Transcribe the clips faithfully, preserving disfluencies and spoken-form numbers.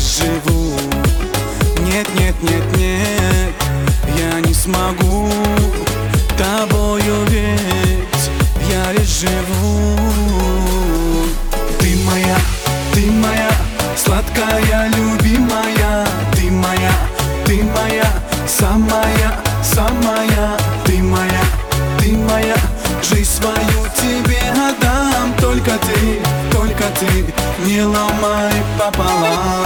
живу. Нет, нет, нет, нет, я не смогу тобою, ведь я лишь живу. Ты моя, ты моя, сладкая, любимая. Ты моя, ты моя, самая, самая. Ты моя, ты моя, жизнь свою тебе отдам. Только ты, только ты, не ломай пополам.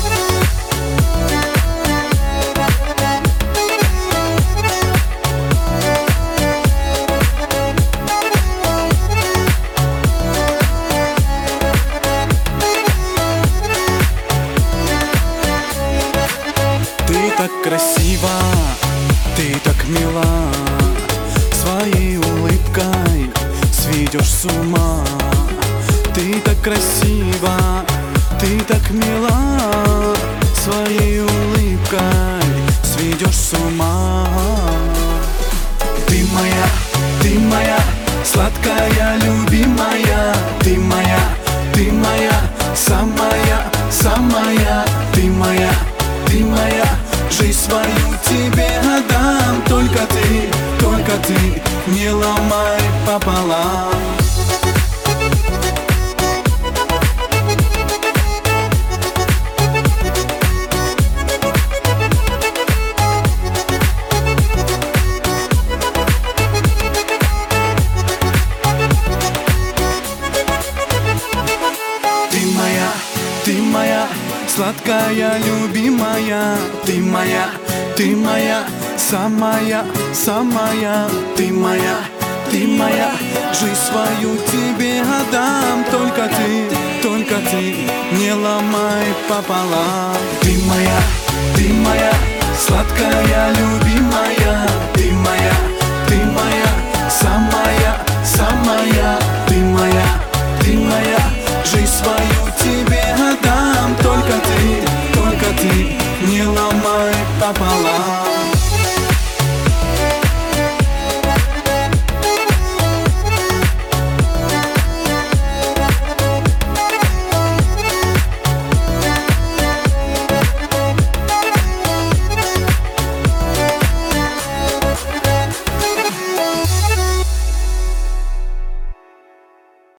Ты так красива, ты так мила, своей улыбкой сведешь с ума. Ты так красива, ты так мила, своей улыбкой сведешь с ума. Ты моя, ты моя, сладкая, любимая. Ты моя, ты моя, самая, самая. Ты моя, ты моя, жизнь свою тебе отдам. Только ты, только ты, не ломай пополам. Ты моя, ты моя, сладкая, любимая. Ты моя, ты моя, самая, самая. Ты моя, ты моя, жизнь свою тебе отдам. Только ты, только ты, не ломай пополам. Ты моя, ты моя, сладкая, любимая. Ты моя, ты моя, самая, самая.